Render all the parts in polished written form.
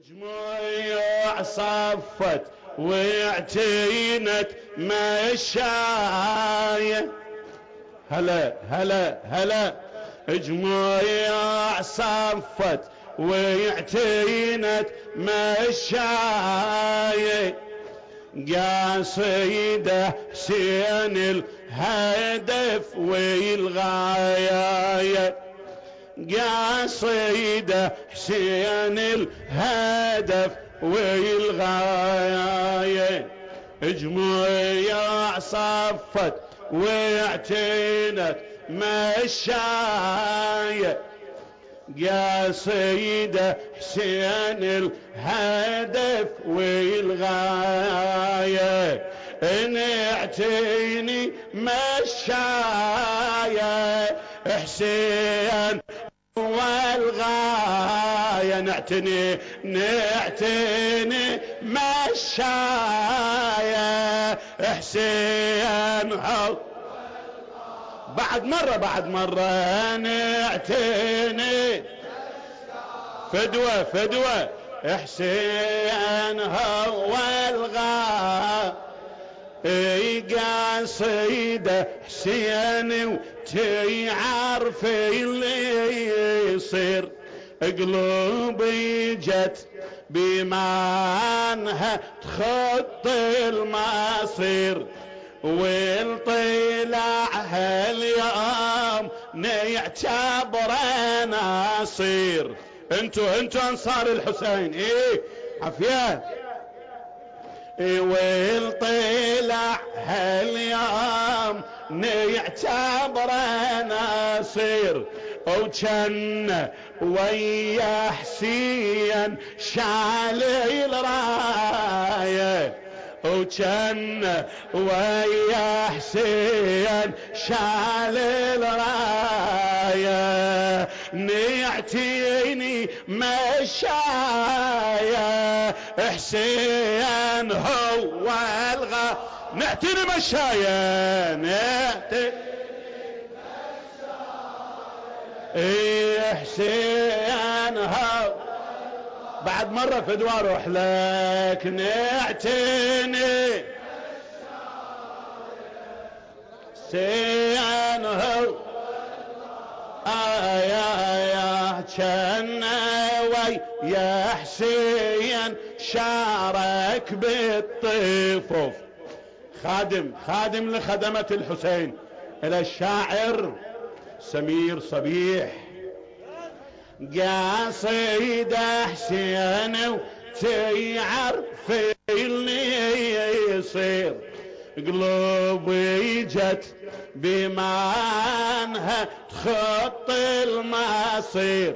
جموع صفت واعتينت مشاية. هلا هلا هلا. جموع صفت واعتينت مشاية. قاصد حسين الهدف والغاية. قاصد حسين الهدف والغاية. جموع صفت واعتنت مشاية. قاصد حسين الهدف والغاية. نعتني مشاية حسين والغاية. نعتني مشاية حسين. بعد مرة نعتني فدوة حسين هو الغاية. قاصد حسين وتعرف اللي يصير. قلوبي جت بمانها تخط المصير. والطلع هاليوم نعتبر ناصير. انتو انصار الحسين. ايه عفيات. والطلع هاليوم نعتبر ناصير. وجن ويا حسين شالي الرايه. وجن ويا حسين شال الرايه. نعتيني مشاية حسين هو الغا. نعتني مشاية حسين هو. بعد مرة في دوار روح لك. نعتني حسين هو. يا كان ويا حسين شارك بالطفوف. خادم لخدمة الحسين إلى الشاعر سمير صبيح. قاصد حسين وتعرف اللي يصير. قلوبي جت بمانها تخط المصير.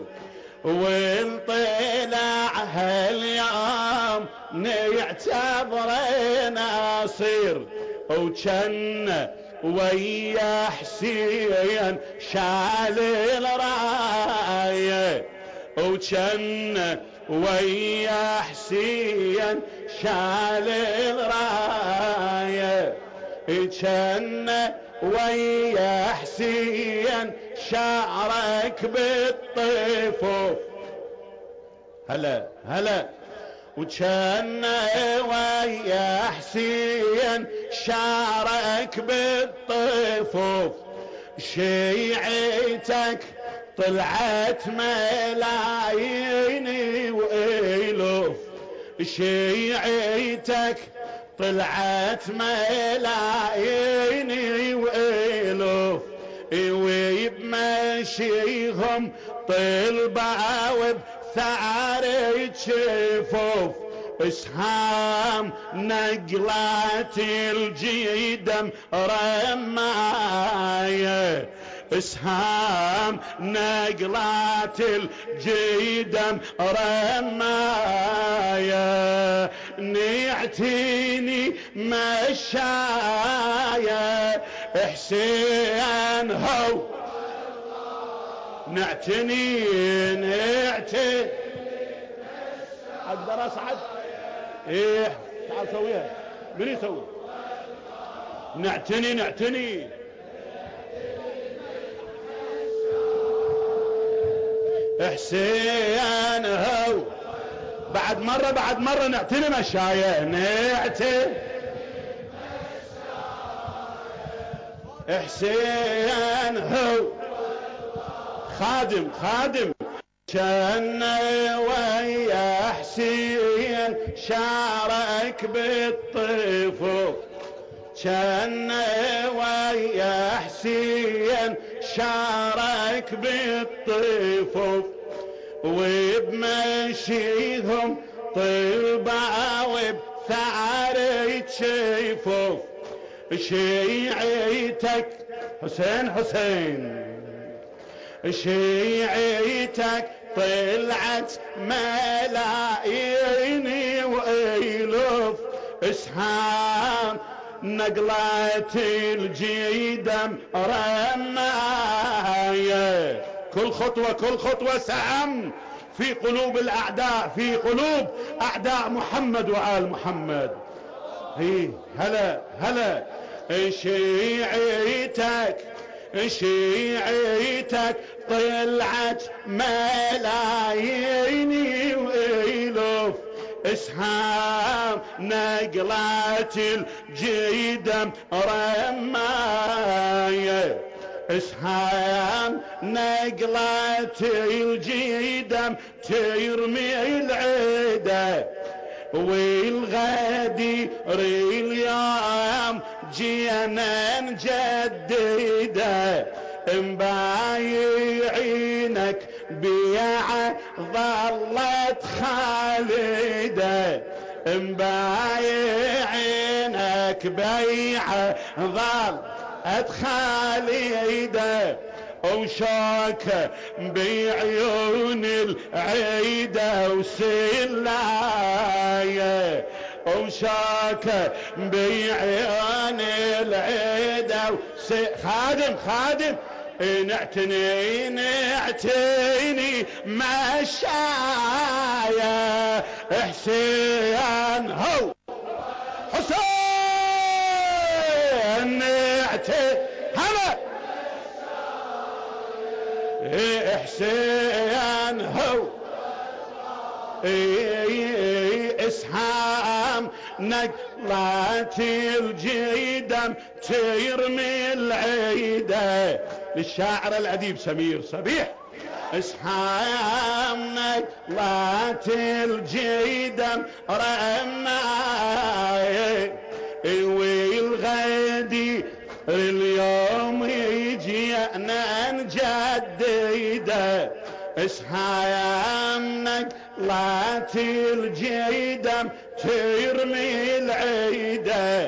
والطلع هاليوم نعتبر ناصير. وجن ويا حسين شال الرايه. وجن ويا حسين شال الرايه. جن ويا حسين شارك بالطفوف. هلا. وجن ويا حسين شارك بالطفوف. شيعتك طلعت ملايين وإلوف. شيعتك طلعت ملايين وإلوف. ويبمشيهم طلبة وبثار جفوف. اسهام نقلات الجيدم رماية. اسهام نقلات الجيدم رماية. نعتيني مشاية حسين هو. نعتني اقدر اصعد. ايه تعال سويها. من يسوي؟ نعتني حسين هو. بعد مرة نعتني مشاية، نعتني حسين هو خادم كان ويا حسين شارك بالطفوف، كان ويا حسين شارك بالطفوف، وبمشيهم طلبا وبثار تشيفوف. شيعتك حسين شيعتك طلعت ملايين وإلوف، اسهام نقلت الجيدم رماية، كل خطوة سهم في قلوب الأعداء، في قلوب أعداء محمد وآل محمد. هي هلا شيعتك طلعت ملايين وإلوف، اسهام نقلت الجيدم رماية، اسهام نقلت الجيدم ترمي العيدة، والغدير اليوم جينا نجدده، مبايعينك بيعة ظلت خالدة، مبايعينك بيعة ظلت خالدة، وشوكة بعيون العيدة وسلاية، وشوكة بعيون العيدة خادم نعتني مشايا، حسين هو حسين نعتني هلا حسين هو اسهام نقلت الجيدم ترمي العيدة، للشاعر الأديب سمير صبيح. اسهام نقلت الجيدم رماية، والغدير اليوم يجينا نجدده، اسهام نقلت الجيدم ترمي العيدة،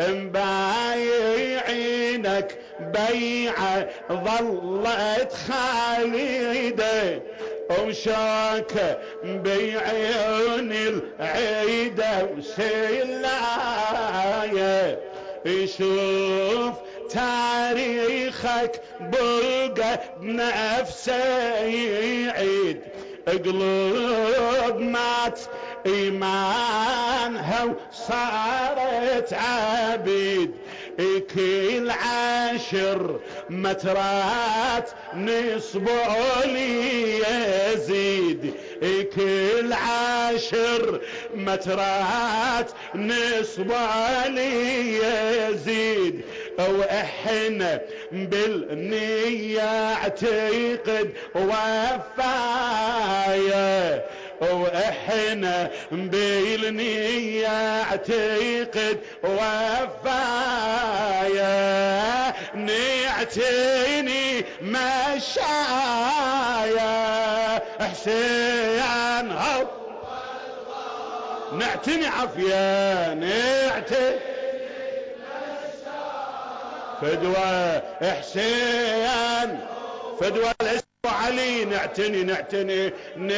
مبايعينك بيعة ظلت خالدة، وشاكة بعيون العيدة وسلاية، يشوف تاريخك بقى بنفسه يعيد، قلوب مات ايمانها وصارت عبيد، كل 10 مترات نصبوا لي يزيد، كل 10 مترات نصبوا لي يزيد، واحنا بالنية اعتقد وفاية، واحنا بالنية اعتقد وفاية، نعتني مشايا حسين هو نعتني عافية، نعتني فدوى حسين فدوى الاسم علي، نعتني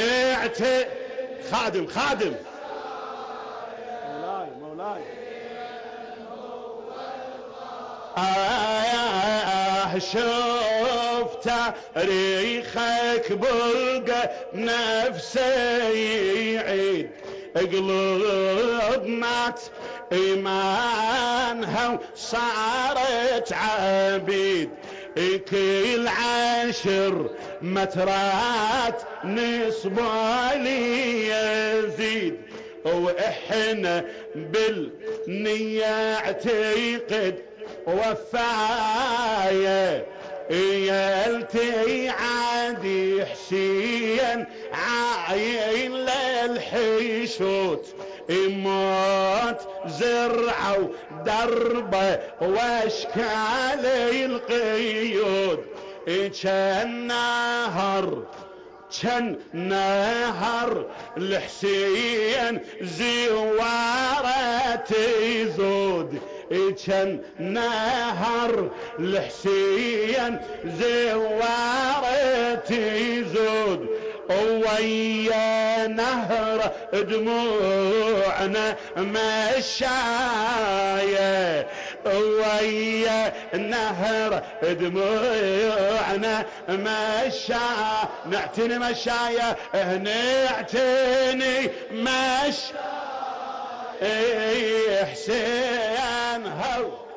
خادم مولاي شوف تاريخك بلقى نفسه يعيد، قلوب مات ايمانها وصارت عبيد، كل 10 مترات نصبالي يزيد، واحنا بالنية اعتقد وفاية، يلتي عادي حسين عاين للحشوت، موت زرعه ودربه واشكال القيود، كان نهر الحسين زواره تزود، كان نهر الحسين زواره تزود، ويا نهر دموعنا مشاية، ويا نهر دموعنا مشاية، نعتني مشاية نعتني مشاية حسين هو